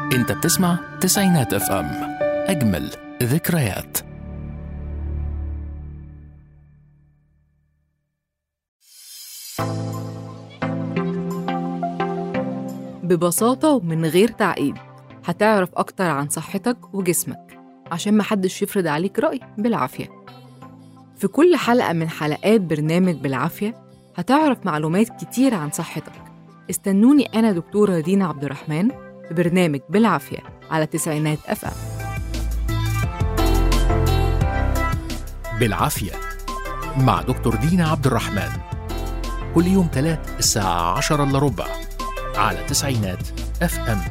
انت بتسمع تسعينات اف ام، اجمل ذكريات. ببساطة ومن غير تعقيد هتعرف أكتر عن صحتك وجسمك عشان محدش يفرض عليك رأي بالعافية. في كل حلقة من حلقات برنامج بالعافية هتعرف معلومات كتير عن صحتك. استنوني أنا دكتورة دينا عبد الرحمن في برنامج بالعافية على تسعينات اف ام. بالعافية مع دكتور دينا عبد الرحمن، كل يوم 3 الساعة 10:15 على تسعينات اف ام.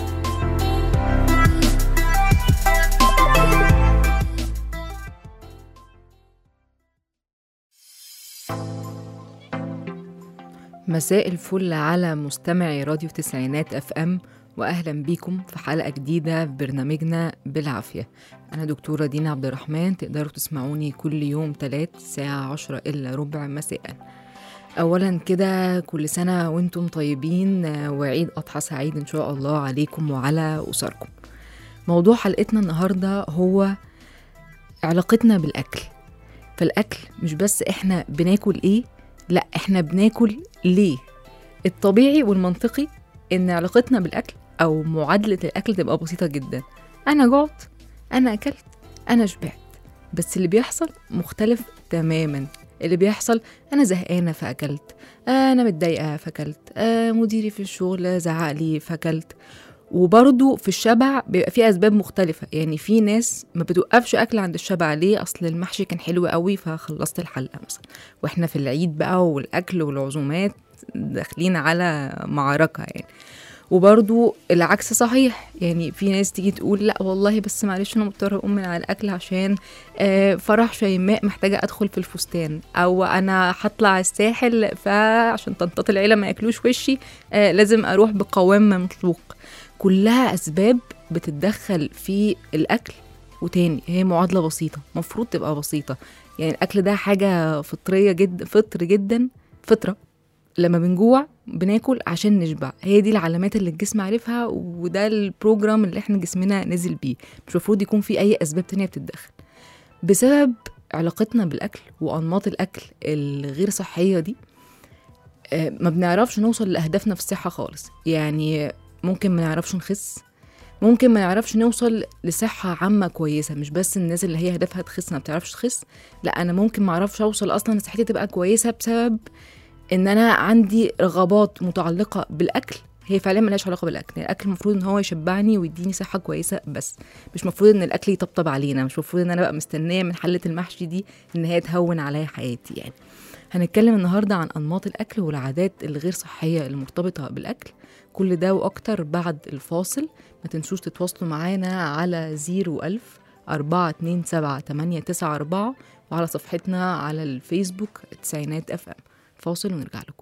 مساء الفل على مستمعي راديو تسعينات اف ام، واهلا بيكم في حلقة جديدة في برنامجنا بالعافية. انا دكتورة دينا عبد الرحمن، تقدروا تسمعوني كل يوم 3 الساعة 10:15 مساء. اولا كده كل سنة وانتم طيبين، وعيد اضحى سعيد ان شاء الله عليكم وعلى اسركم. موضوع حلقتنا النهاردة هو علاقتنا بالاكل. فالاكل مش بس احنا بناكل ايه، لا احنا بناكل ليه. الطبيعي والمنطقي ان علاقتنا بالاكل او معادلة الاكل تبقى بسيطة جدا. انا جعت، انا اكلت، انا شبعت. بس اللي بيحصل مختلف تماما. اللي بيحصل انا زهقانة فاكلت، انا متضايقة فاكلت، مديري في الشغل زعق لي فاكلت. وبرضو في الشبع بيبقى فيه أسباب مختلفة. يعني في ناس ما بتوقفش أكل عند الشبع، ليه؟ أصل المحشي كان حلو قوي فخلصت الحلقة مثلا. وإحنا في العيد بقى والأكل والعزومات داخلين على معركة يعني. وبرضو العكس صحيح، يعني في ناس تيجي تقول لا والله بس معلش أنا مضطرة أقوم من على الأكل عشان فرح شيماء محتاجة أدخل في الفستان، أو أنا هطلع الساحل فعشان طنطات العيلة ما يأكلوش وشي لازم أروح بقوام ممسوق. كلها أسباب بتتدخل في الأكل. وتاني هي معادلة بسيطة، مفروض تبقى بسيطة. يعني الأكل ده حاجة فطرية جدا، فطرة. لما بنجوع بناكل عشان نشبع، هي دي العلامات اللي الجسم عارفها، وده البروجرام اللي احنا جسمنا نزل بيه. مش مفروض يكون في أي أسباب تانية بتتدخل. بسبب علاقتنا بالأكل وأنماط الأكل الغير صحية دي ما بنعرفش نوصل لأهدافنا في الصحة خالص. يعني ممكن ما نعرفش نخس، ممكن ما نعرفش نوصل لصحة عامة كويسة. مش بس الناس اللي هي هدفها تخس ما بتعرفش تخس، لا أنا ممكن ما اعرفش أوصل أصلا لصحتي تبقى كويسة بسبب إن أنا عندي رغبات متعلقة بالأكل هي فعلا ملهاش علاقة بالأكل. يعني الأكل المفروض إن هو يشبعني ويديني صحة كويسة، بس مش مفروض إن الأكل يطبطب علينا. مش مفروض إن أنا بقى مستنية من حلة المحشي دي إن هي تهون عليا حياتي. يعني هنتكلم النهاردة عن أنماط الأكل والعادات الغير صحية المرتبطة بالأكل. كل ده وأكتر بعد الفاصل. ما تنسوش تتواصلوا معانا على 010427894 وعلى صفحتنا على الفيسبوك تسعينات اف ام. فاصل ونرجع لكم.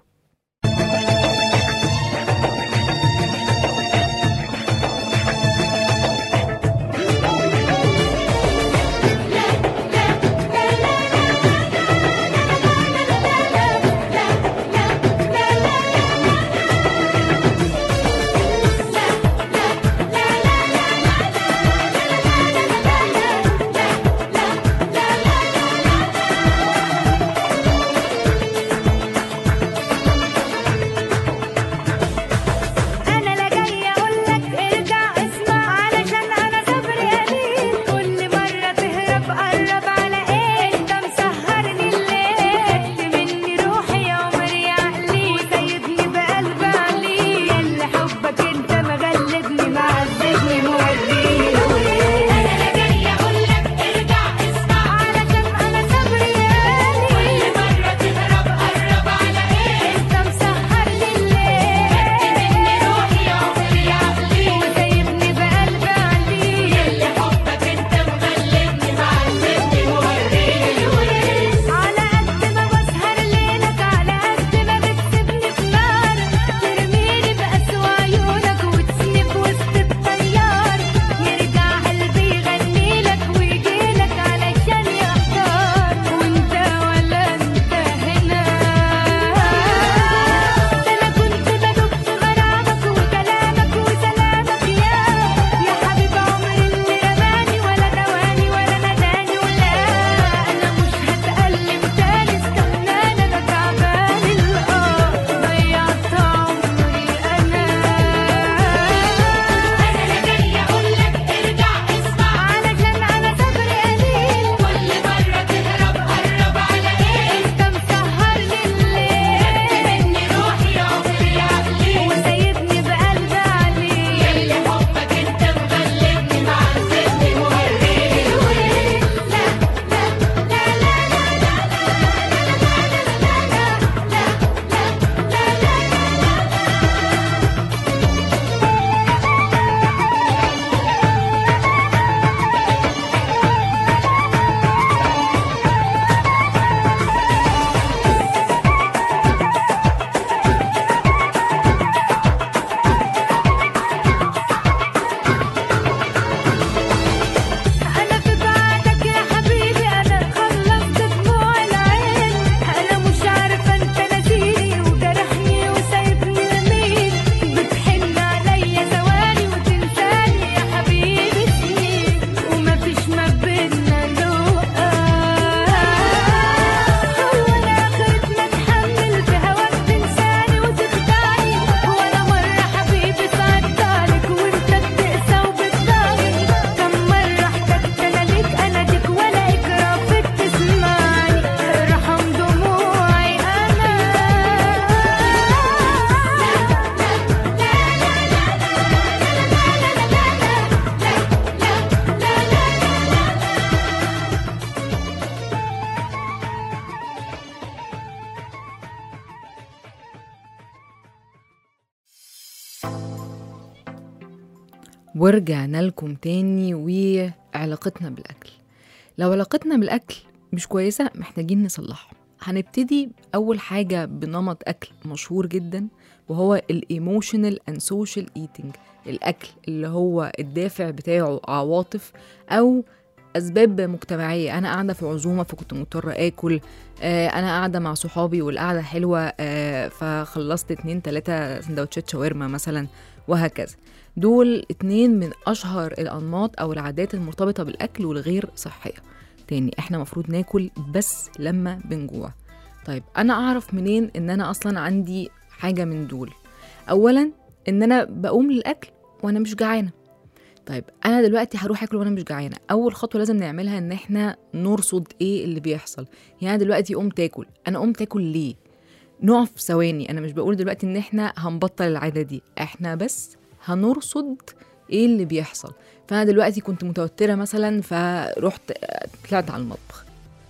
ورجعنا لكم تاني وعلاقتنا بالأكل. لو علاقتنا بالأكل مش كويسة محتاجين نصلحها. هنبتدي أول حاجة بنمط أكل مشهور جدا، وهو الإيموشنال أند سوشيال إيتينج. الأكل اللي هو الدافع بتاعه عواطف أو أسباب مجتمعية. أنا قاعدة في عزومة فكنت مضطرة آكل، أنا قاعدة مع صحابي والقعدة حلوة فخلصت 2-3 سندوتشات شاورما مثلا، وهكذا. دول 2 من أشهر الأنماط أو العادات المرتبطة بالأكل والغير صحية. تاني، احنا مفروض ناكل بس لما بنجوع. طيب أنا أعرف منين إن أنا أصلا عندي حاجة من دول؟ أولا إن أنا بقوم للأكل وأنا مش جعانة. طيب أنا دلوقتي هروح أكل وأنا مش جعانة، أول خطوة لازم نعملها إن احنا نرصد إيه اللي بيحصل. يعني دلوقتي قمت أكل، أنا قمت أكل ليه؟ نقف ثواني. أنا مش بقول دلوقتي إن احنا هنبطل العادة دي، احنا بس هنرصد إيه اللي بيحصل. فأنا دلوقتي كنت متوترة مثلا فرحت طلعت على المطبخ،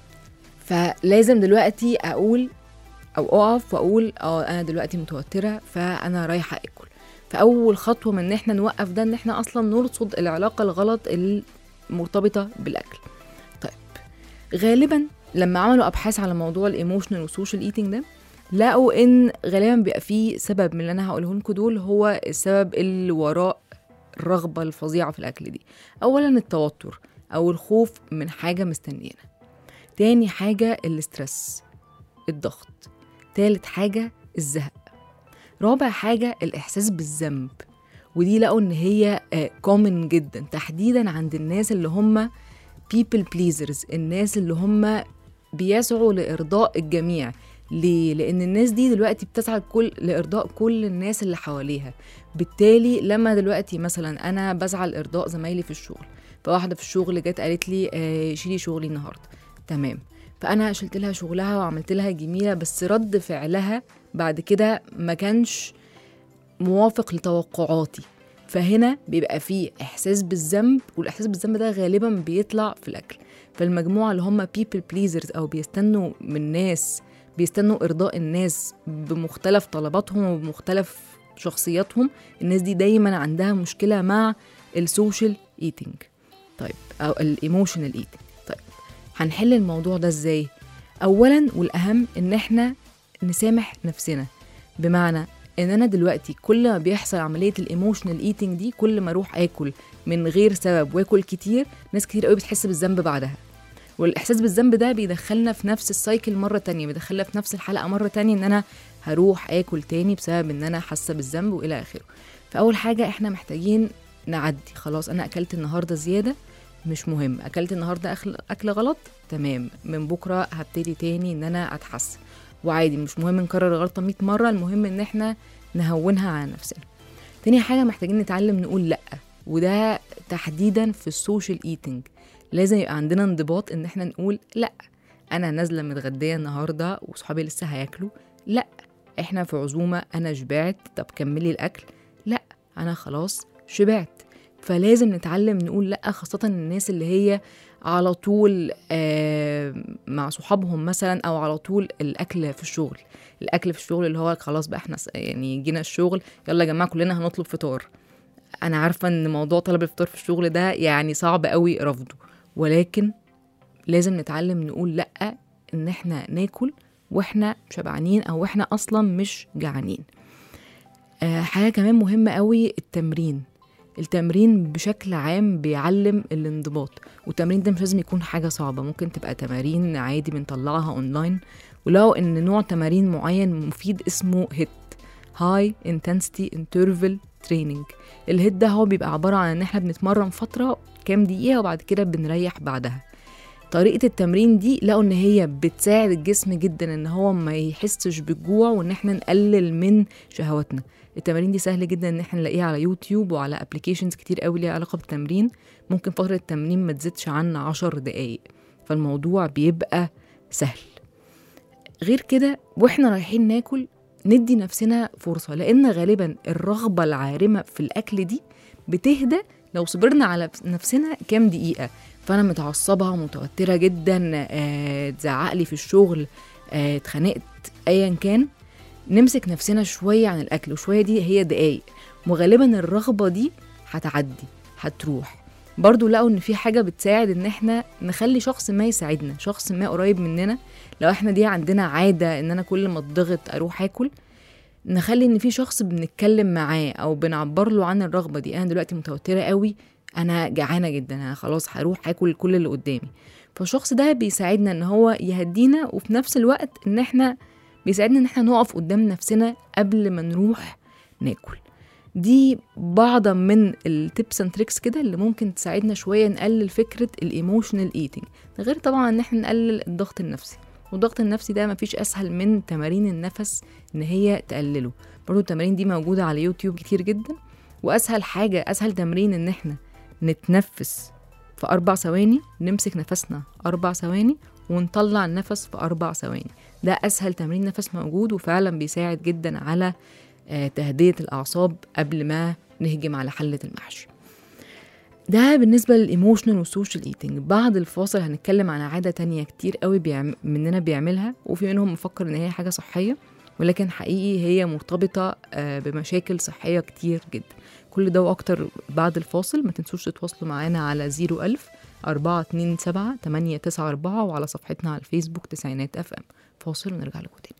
فلازم دلوقتي أقول أو أقف وأقول أنا دلوقتي متوترة فأنا رايحة أكل. فأول خطوة من إن إحنا نوقف ده إن إحنا أصلا نرصد العلاقة الغلط المرتبطة بالأكل. طيب غالبا لما عملوا أبحاث على موضوع الإيموشنال والسوشيال إيتينج ده، لقوا إن غالبا بيبقى فيه سبب من اللي أنا هقوله لكم دول هو السبب اللي وراء الرغبة الفظيعة في الأكل دي. أولا التوتر أو الخوف من حاجة مستنينا. تاني حاجة الاسترس، الضغط. تالت حاجة الزهق. رابع حاجة الإحساس بالذنب، ودي لقوا إن هي common جدا تحديدا عند الناس اللي هم people pleasers، الناس اللي هم بيسعوا لإرضاء الجميع. ليه؟ لأن الناس دي دلوقتي بتسعى لإرضاء كل الناس اللي حواليها. بالتالي لما دلوقتي مثلا أنا بسعى لإرضاء زمايلي في الشغل، فواحدة في الشغل جت قالت لي شيلي شغلي النهاردة، تمام، فأنا شلت لها شغلها وعملت لها جميلة، بس رد فعلها بعد كده ما كانش موافق لتوقعاتي. فهنا بيبقى فيه إحساس بالذنب، والإحساس بالذنب ده غالبا بيطلع في الأكل. فالمجموعة اللي هم people pleasers أو بيستنوا من ناس، بيستنوا إرضاء الناس بمختلف طلباتهم وبمختلف شخصياتهم، الناس دي دايما عندها مشكلة مع السوشيال ايتينج. طيب أو الايموشنال ايتينج. طيب هنحل الموضوع ده ازاي؟ أولا والأهم إن احنا نسامح نفسنا. بمعنى إن أنا دلوقتي كل ما بيحصل عملية الايموشنال ايتينج دي، كل ما أروح آكل من غير سبب واكل كتير، ناس كتير قوي بتحس بالذنب بعدها، والإحساس بالذنب ده بيدخلنا في نفس السايكل مرة تانية، بيدخلنا في نفس الحلقة مرة تانية إن أنا هروح آكل تاني بسبب إن أنا حاسة بالذنب وإلى آخره. فأول حاجة إحنا محتاجين نعدي. خلاص أنا أكلت النهاردة زيادة، مش مهم. أكلت النهاردة أكل غلط، تمام، من بكرة هبتدي تاني إن أنا أتحسن، وعادي مش مهم نكرر الغلطة 100 مرة، المهم إن إحنا نهونها على نفسنا. تاني حاجة محتاجين نتعلم نقول لأ، وده تحديدا في السوشيال ايتينج. لازم يبقى عندنا انضباط ان احنا نقول لا. انا نازله متغديه النهارده وصحابي لسه هياكلوا، لا. احنا في عزومه، انا شبعت، طب كملي الاكل، لا انا خلاص شبعت. فلازم نتعلم نقول لا، خاصه الناس اللي هي على طول مع صحابهم مثلا، او على طول الاكل في الشغل. الاكل في الشغل اللي هو خلاص بقى احنا يعني جينا الشغل، يلا يا جماعه كلنا هنطلب فطار. انا عارفه ان موضوع طلب الفطار في الشغل ده يعني صعب قوي رفضه، ولكن لازم نتعلم نقول لأ، إن إحنا ناكل وإحنا شبعانين أو إحنا أصلا مش جعانين. حاجة كمان مهمة قوي، التمرين بشكل عام بيعلم الانضباط. والتمرين ده مش لازم يكون حاجة صعبة، ممكن تبقى تمارين عادي بنطلعها أونلاين. ولو إن نوع تمارين معين مفيد اسمه هيت، High Intensity Interval Training. الهيت ده هو بيبقى عبارة عن إن إحنا بنتمرن فترة كام دقيقة وبعد كده بنريح بعدها. طريقة التمرين دي لقوا ان هي بتساعد الجسم جدا ان هو ما يحسش بالجوع، وان احنا نقلل من شهواتنا. التمارين دي سهل جدا ان احنا نلاقيها على يوتيوب وعلى ابليكيشنز كتير قوي ليها علاقة بالتمرين. ممكن فترة التمرين ما تزيدش عن 10 دقايق، فالموضوع بيبقى سهل. غير كده واحنا رايحين ناكل ندي نفسنا فرصة، لان غالبا الرغبة العارمة في الاكل دي بتهدى لو صبرنا على نفسنا كام دقيقة. فأنا متعصبة ومتوترة جدا، تزعقلي في الشغل، اتخانقت، أيا كان، نمسك نفسنا شوية عن الأكل، وشوية دي هي دقايق، وغالبا الرغبة دي هتعدي. هتروح. برضو لقوا ان في حاجة بتساعد ان احنا نخلي شخص ما يساعدنا، شخص ما قريب مننا. لو احنا دي عندنا عادة ان انا كل ما اتضغط اروح اكل، نخلي ان في شخص بنتكلم معاه او بنعبر له عن الرغبة دي. انا دلوقتي متوترة قوي، انا جعانة جدا، انا خلاص هروح اكل كل اللي قدامي. فالشخص ده بيساعدنا ان هو يهدينا، وفي نفس الوقت ان احنا بيساعدنا ان احنا نقف قدام نفسنا قبل ما نروح ناكل. دي بعض من التيبس اند تريكس كده اللي ممكن تساعدنا شوية نقلل فكرة الايموشنال ايتينج. ده غير طبعا ان احنا نقلل الضغط النفسي، والضغط النفسي ده مفيش اسهل من تمارين النفس ان هي تقلله. برضو التمارين دي موجودة على يوتيوب كتير جدا. واسهل حاجة، اسهل تمرين ان احنا نتنفس في 4 ثواني، نمسك نفسنا 4 ثواني ونطلع النفس في 4 ثواني. ده اسهل تمرين نفس موجود، وفعلا بيساعد جدا على تهدئة الأعصاب قبل ما نهجم على حلة المحشي. ده بالنسبة للإيموشنال والسوشيال إيتينج. بعد الفاصل هنتكلم عن عادة تانية كتير قوي مننا بيعملها، وفي منهم مفكر إن هي حاجة صحية، ولكن حقيقي هي مرتبطة بمشاكل صحية كتير جدا. كل ده وأكتر بعد الفاصل. ما تنسوش تتواصلوا معانا على 01000-427-894 وعلى صفحتنا على الفيسبوك تسعينات FM. فاصل ونرجع لكم تاني.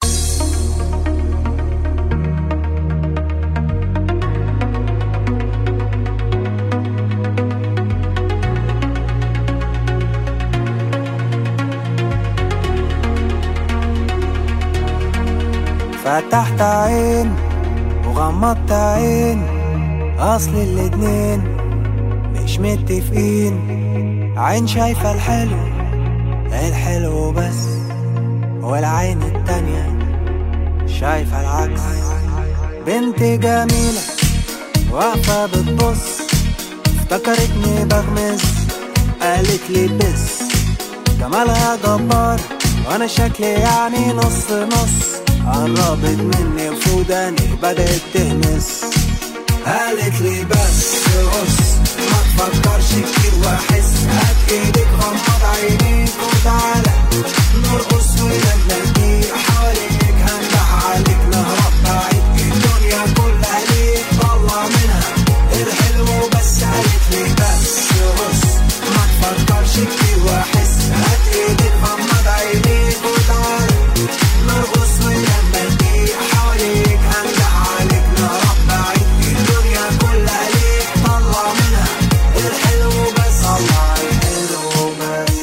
فتحت عين وغمضت عين، أصل الاتنين مش متفقين. عين شايفة الحلو الحلو بس، والعين التانية شايفة العكس. بنت جميلة واقفة بتبص، افتكرتني بغمز، قالت لي بس جمالها جبار وانا شكلي يعني نص نص. قربت مني وفوداني بدأت تهمس، قالت لي بس بص ما تفكرش كتير واحس. هات ايدك غمض عينيك وتعالى نرقص ونلاقي حواليك، هنجح عليك نهرب بعيد، الدنيا كلها ليك طلع منها الحلو بس. قالت لي بس بص ما تفكرش كتير واحس. هات ايدك غمض عينيك وتعالى نرقص ونلاقي حواليك، هنجح عليك نهرب بعيد، الدنيا كلها ليك طلع منها الحلو بس. طلع الحلو بس،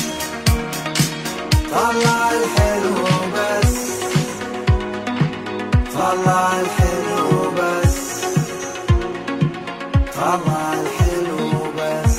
طلع الحلو بس، طلع الحلو بس، طلع الحلو بس.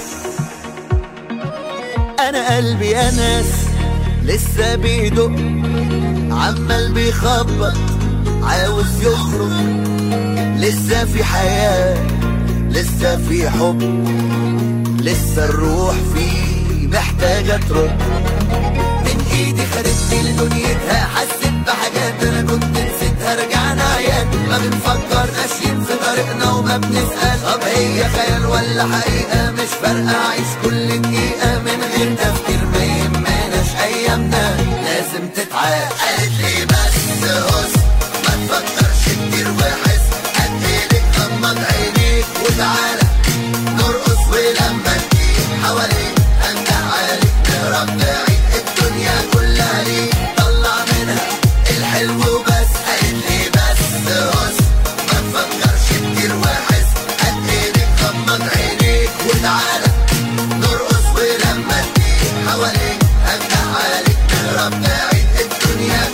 انا قلبي يا ناس لسه بيدق، عمال بيخبط عاوز يخرج، لسه في حياة لسه في حب، لسه الروح فيه محتاجة ترد. من ايدي خدتني لدنيتها، حسيت بحاجات انا كنت نسيتها، رجعنا عيان ما بنفكر، ماشيين في طريقنا وما بنسأل طب هي خيال ولا حقيقة. مش فارقة عيش كل دقيقة من غير تفكير، ما يهمناش ايامنا لازم تتعاد. قالت لي بس هس ما تفكرش كتير وحس، هات ايدك غمض عينيك وتعالى نرقص ولما تجيب حواليك، هنجح عليك نهرب بعيد، الدنيا كلها ليك طلع منها الحلو بس. قالت لي بس هس ما تفكرش كتير وحس، هات ايدك غمض عينيك وتعالى نرقص ولما تجيب حواليك، هنجح عليك نهرب بعيد، الدنيا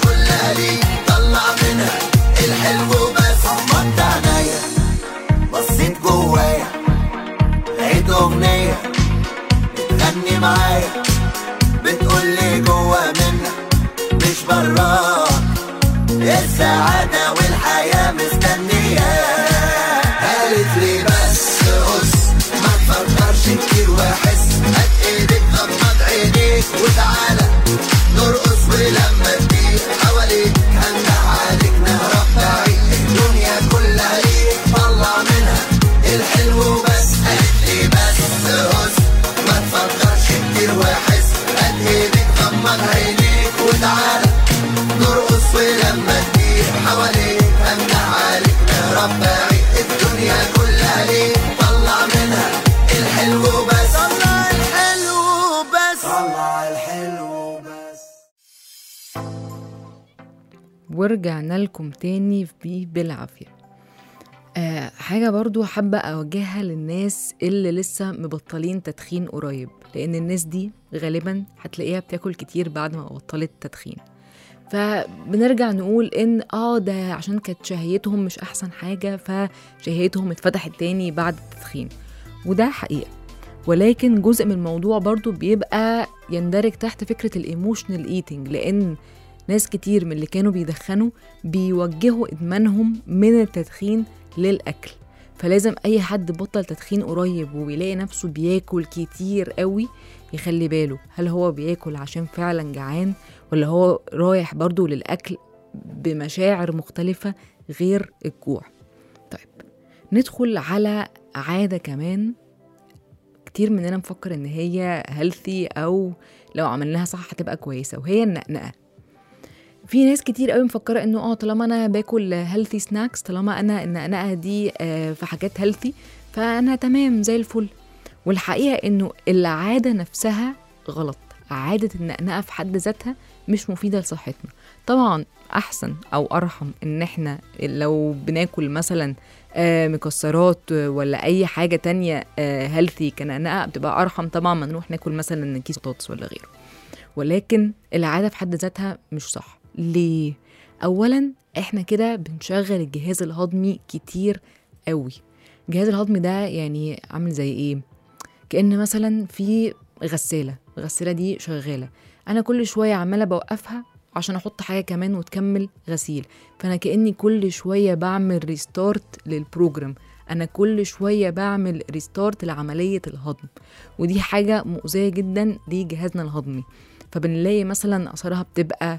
ورجعنا لكم تاني في بالعافية. حاجة برضو حابة أوجهها للناس اللي لسه مبطلين تدخين قريب، لأن الناس دي غالبا هتلاقيها بتاكل كتير بعد ما بطلت تدخين. فبنرجع نقول إن ده عشان كانت شهيتهم مش أحسن حاجة فشهيتهم اتفتحت تاني بعد التدخين، وده حقيقة. ولكن جزء من الموضوع برضو بيبقى يندرج تحت فكرة الإيموشنال إيتينج، لأن ناس كتير من اللي كانوا بيدخنوا بيوجهوا إدمانهم من التدخين للأكل. فلازم أي حد بطل تدخين قريب وبيلاقي نفسه بياكل كتير قوي يخلي باله، هل هو بياكل عشان فعلا جعان ولا هو رايح برضو للأكل بمشاعر مختلفة غير الجوع. طيب ندخل على عادة كمان كتير مننا مفكر إن هي هيلثي أو لو عملناها صح هتبقى كويسة، وهي النقنقة. في ناس كتير قوي مفكرة انه طالما انا باكل هيلثي سناكس، طالما انا النقنقة دي في حاجات هيلثي فانا تمام زي الفل. والحقيقة انه العادة نفسها غلط. عادة النقنقة في حد ذاتها مش مفيدة لصحتنا. طبعا احسن او ارحم ان احنا لو بناكل مثلا مكسرات ولا اي حاجة تانية هيلثي كنقنقة بتبقى ارحم طبعا ما نروح ناكل مثلا كيس بطاطس ولا غيره. ولكن العادة في حد ذاتها مش صح. ليه؟ أولاً إحنا كده بنشغل الجهاز الهضمي كتير قوي. الجهاز الهضمي ده يعني عامل زي إيه؟ كأن مثلاً في الغسالة دي شغالة، أنا كل شوية عمالة بوقفها عشان أحط حاجة كمان وتكمل غسيل، فأنا كأني كل شوية بعمل ريستارت للبروجرام، أنا كل شوية بعمل ريستارت لعملية الهضم، ودي حاجة مؤذية جداً لجهازنا الهضمي. فبنلاقي مثلاً أثرها بتبقى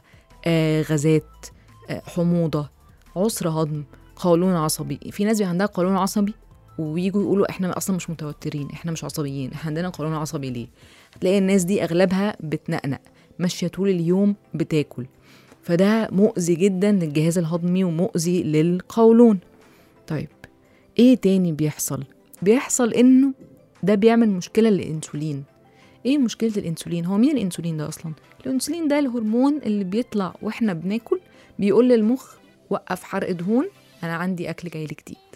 غازات، حموضة، عسر هضم، قولون عصبي. في ناس عندها قولون عصبي وييجوا يقولوا احنا اصلا مش متوترين، احنا مش عصبيين، احنا عندنا قولون عصبي ليه؟ هتلاقي الناس دي اغلبها بتنقنق، ماشيه طول اليوم بتاكل، فده مؤذي جدا للجهاز الهضمي ومؤذي للقولون. طيب ايه تاني بيحصل انه ده بيعمل مشكله للانسولين. ايه مشكله الانسولين؟ هو مين الانسولين ده اصلا؟ الانسولين ده الهرمون اللي بيطلع واحنا بناكل بيقول للمخ وقف حرق دهون، انا عندي اكل جاي لي جديد.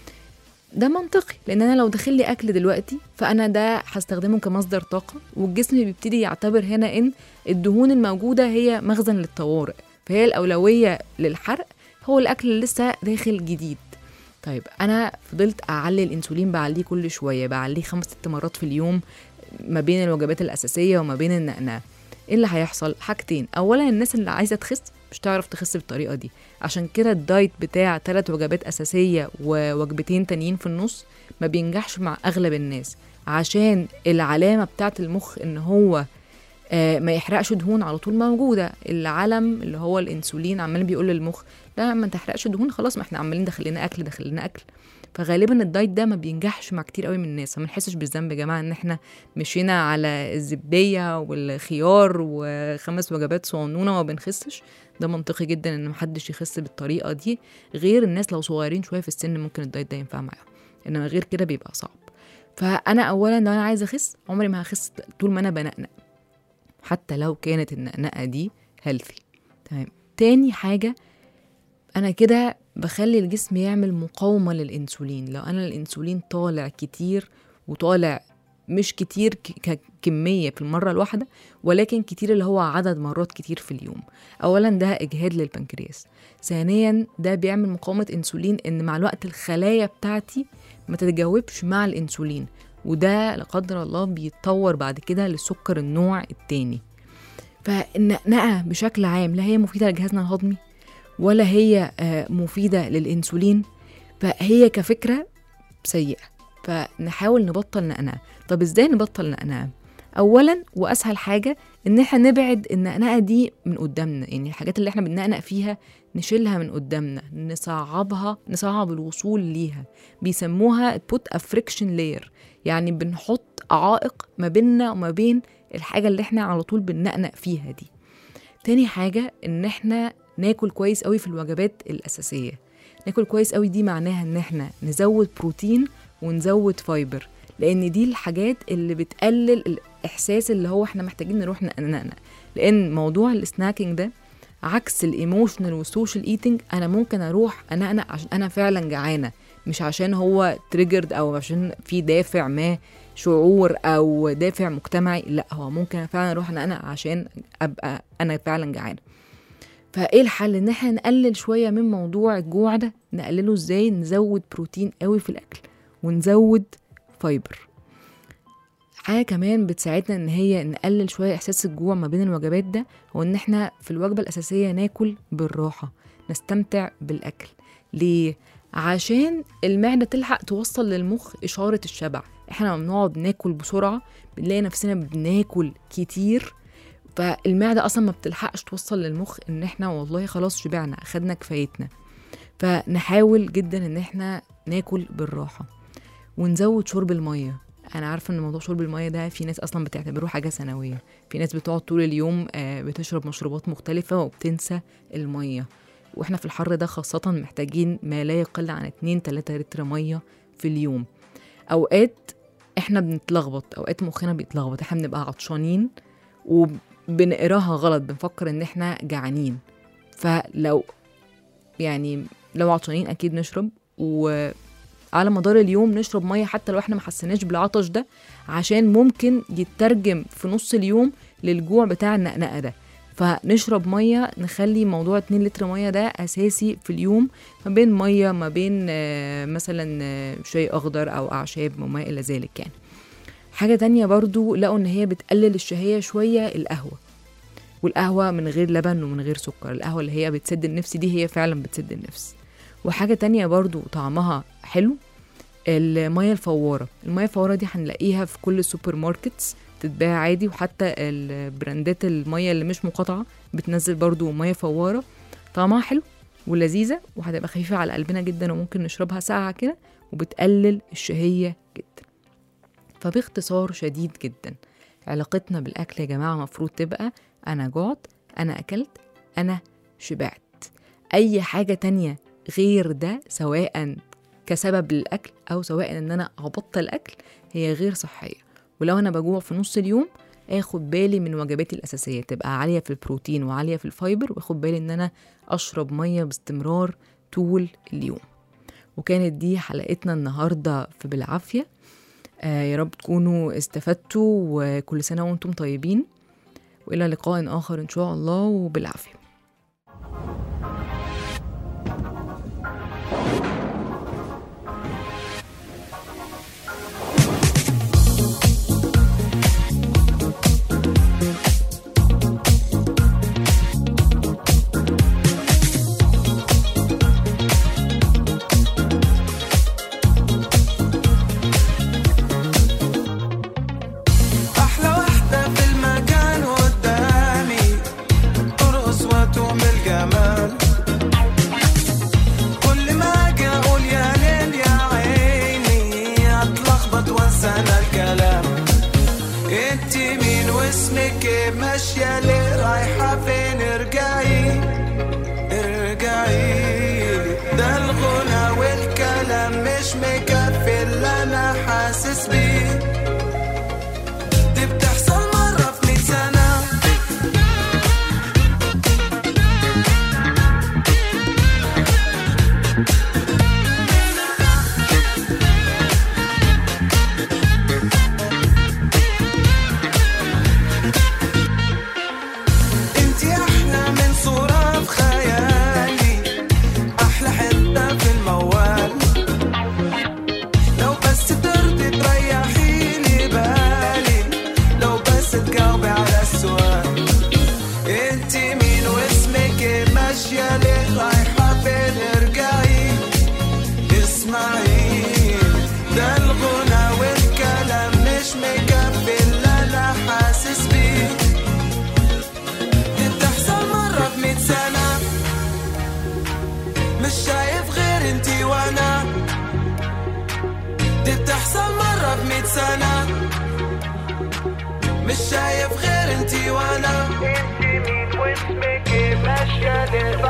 ده منطقي، لان انا لو داخل لي اكل دلوقتي فانا ده هستخدمه كمصدر طاقه، والجسم بيبتدي يعتبر هنا ان الدهون الموجوده هي مخزن للطوارئ، فهي الاولويه للحرق هو الاكل اللي لسه داخل جديد. طيب انا فضلت اعلي الانسولين، بعليه كل شويه، بعليه 5-6 مرات في اليوم ما بين الوجبات الاساسيه وما بين النقنقه. ايه اللي هيحصل؟ حاجتين. اولا الناس اللي عايزه تخس مش تعرف تخس بالطريقه دي، عشان كده الدايت بتاع 3 وجبات اساسيه ووجبتين تانيين في النص ما بينجحش مع اغلب الناس، عشان العلامه بتاعت المخ ان هو ما يحرقش دهون على طول موجوده. العلم اللي هو الانسولين عمال بيقول للمخ لا ما تحرقش دهون، خلاص ما احنا عمالين داخلنا اكل. فغالبا الدايت ده ما بينجحش مع كتير قوي من الناس. فما نحسش بالذنب يا جماعه ان احنا مشينا على الزبديه والخيار و5 وجبات صغنونه وما بنخسش. ده منطقي جدا ان محدش يخس بالطريقه دي، غير الناس لو صغيرين شويه في السن ممكن الدايت ده ينفع معاهم، انما غير كده بيبقى صعب. فانا اولا لو انا عايزه اخس عمري ما هخس طول ما انا بنقنق، حتى لو كانت النقنقه دي هيلثي. تمام. تاني حاجه، انا كده بخلي الجسم يعمل مقاومة للإنسولين. لو أنا الإنسولين طالع كتير، وطالع مش كتير ككمية في المرة الواحدة، ولكن كتير اللي هو عدد مرات كتير في اليوم، أولا ده إجهاد للبنكرياس. ثانيا ده بيعمل مقاومة إنسولين، إن مع الوقت الخلايا بتاعتي ما تتجاوبش مع الإنسولين، وده لقدر الله بيتطور بعد كده للسكر النوع التاني. فالنقنقة بشكل عام لا هي مفيدة لجهازنا الهضمي ولا هي مفيدة للإنسولين، فهي كفكرة سيئة. فنحاول نبطل نقنقة. طب إزاي نبطل نقنقة؟ أولا وأسهل حاجة إن احنا نبعد النقنقة دي من قدامنا، يعني الحاجات اللي احنا بننقنق فيها نشيلها من قدامنا، نصعب الوصول ليها. بيسموها put a friction layer، يعني بنحط عائق ما بيننا وما بين الحاجة اللي احنا على طول بننقنق فيها دي. تاني حاجة إن احنا ناكل كويس قوي في الوجبات الأساسية. ناكل كويس قوي دي معناها إن احنا نزود بروتين ونزود فايبر، لأن دي الحاجات اللي بتقلل الإحساس اللي هو احنا محتاجين نروح نقنق. لأن موضوع السناكينج ده عكس الايموشنال والسوشيال ايتنج، انا ممكن اروح انا عشان انا فعلا جعانه، مش عشان هو تريجرد او عشان في دافع ما، شعور او دافع مجتمعي، لا هو ممكن فعلا اروح انا عشان ابقى انا فعلا جعانه. فايه الحل؟ ان احنا نقلل شويه من موضوع الجوع ده. نقلله ازاي؟ نزود بروتين قوي في الاكل ونزود فايبر. حاجه كمان بتساعدنا ان هي نقلل شويه احساس الجوع ما بين الوجبات ده، هو ان احنا في الوجبه الاساسيه ناكل بالراحه، نستمتع بالاكل. ليه؟ عشان المعده تلحق توصل للمخ اشاره الشبع. احنا لما بنقعد ناكل بسرعه بنلاقي نفسنا بناكل كتير، فالمعده اصلا ما بتلحقش توصل للمخ ان احنا والله خلاص شبعنا، اخدنا كفايتنا. فنحاول جدا ان احنا ناكل بالراحه ونزود شرب الميه. انا عارفه ان موضوع شرب الميه ده في ناس اصلا بتعتبره حاجه ثانويه، في ناس بتقعد طول اليوم بتشرب مشروبات مختلفه وبتنسى الميه، واحنا في الحر ده خاصه محتاجين ما لا يقل عن 2-3 لتر ميه في اليوم. اوقات احنا بنتلخبط، اوقات مخنا بيتلخبط، احنا بنبقى عطشانين وبنقراها غلط، بنفكر ان احنا جعانين. فلو لو عطشانين اكيد نشرب، وعلى مدار اليوم نشرب ميه حتى لو احنا ما حسناش بالعطش ده، عشان ممكن يترجم في نص اليوم للجوع بتاع النقنقه ده. فنشرب ميه، نخلي موضوع 2 لتر ميه ده اساسي في اليوم، ما بين ميه ما بين مثلا شاي اخضر او اعشاب وما الى ذلك. يعني حاجه تانية برضو لقوا ان هي بتقلل الشهيه شويه، القهوه. والقهوه من غير لبن ومن غير سكر، القهوه اللي هي بتسد النفس دي هي فعلا بتسد النفس. وحاجه تانية برضو طعمها حلو، الميه الفواره. الميه الفواره دي هنلاقيها في كل السوبر ماركتس تتباع عادي، وحتى البراندات الميه اللي مش مقاطعه بتنزل برضو ميه فواره، طعمها حلو ولذيذه وهتبقى خفيفه على قلبنا جدا، وممكن نشربها ساعه كده وبتقلل الشهيه جدا. فباختصار شديد جدا، علاقتنا بالاكل يا جماعه مفروض تبقى انا جعت، انا اكلت، انا شبعت. اي حاجه تانية غير ده، سواء كسبب للاكل او سواء ان انا ابطل اكل، هي غير صحيه. ولو انا بجوع في نص اليوم، اخد بالي من وجباتي الاساسيه تبقى عاليه في البروتين وعاليه في الفايبر، واخد بالي ان انا اشرب ميه باستمرار طول اليوم. وكانت دي حلقتنا النهارده في بالعافيه. يا رب تكونوا استفدتوا، وكل سنه وانتم طيبين، والى لقاء اخر ان شاء الله، وبالعافيه. ماشية ليه رايحة فين؟ ارجعي ده الغنى والكلام مش مكفي اللي انا حاسس بيه. دي بتحصل مرة في 100 سنة. مش شايف غير انتي وانا، دي بتحصل مرة ب 100 سنة. مش شايف غير انتي وانا، انتي مين واسمك ايه؟ ماشية ليه